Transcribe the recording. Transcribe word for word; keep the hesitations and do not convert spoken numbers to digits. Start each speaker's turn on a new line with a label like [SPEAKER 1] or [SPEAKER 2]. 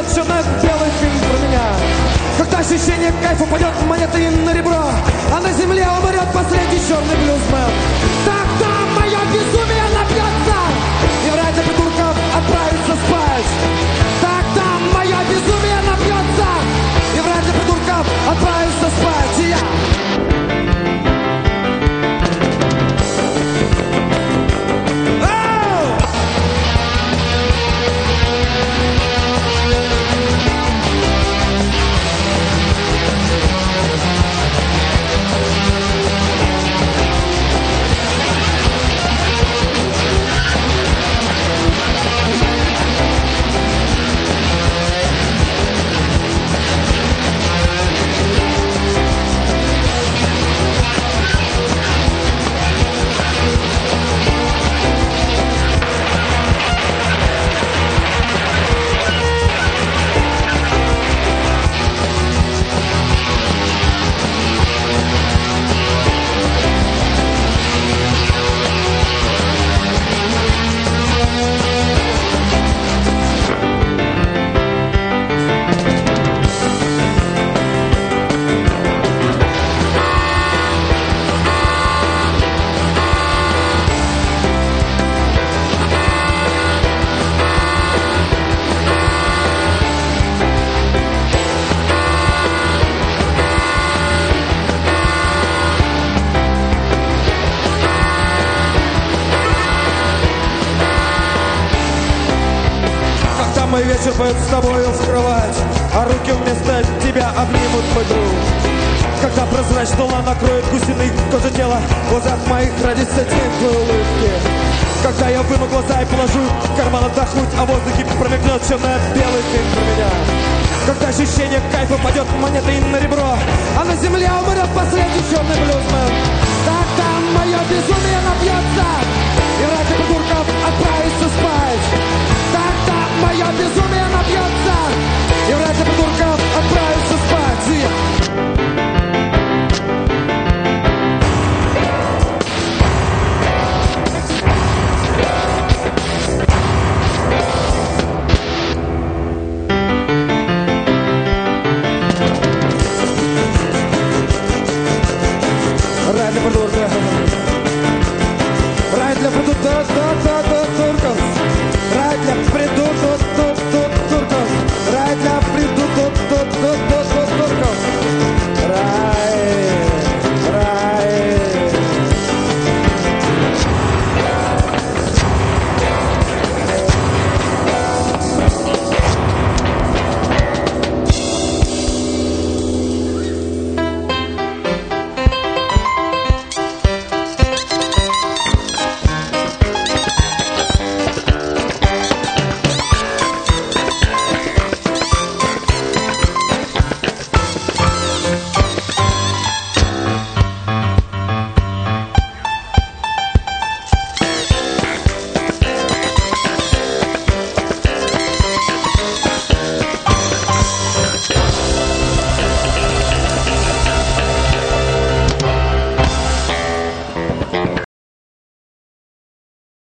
[SPEAKER 1] промелькнет черно-белый фильм про меня. Когда ощущение кайфа упадет монетой на ребро, а на земле умрет последний черный блюзмен. Тогда мое безумие напьется, и в ради придурков отправится спать. Тогда мое безумие напьется, и в ради придурков отправится спать. И я мой вечер пойдет с тобою в кровать, а руки вместо тебя обнимут мой друг. Когда прозрачная луна накроет гусиной кожи тела, в глазах моих родится тень твоей улыбки. Когда я выму глаза и положу в карман отдохнуть, а в воздухе промелькнет черно-белый фильм про меня. Когда ощущение кайфа падет монетой на ребро, а на земле умрет последний черный блюзмен. Тогда мое безумие напьется, и ради придурков отправится спать. Тогда мое безумие напьется, и ради придурков отправится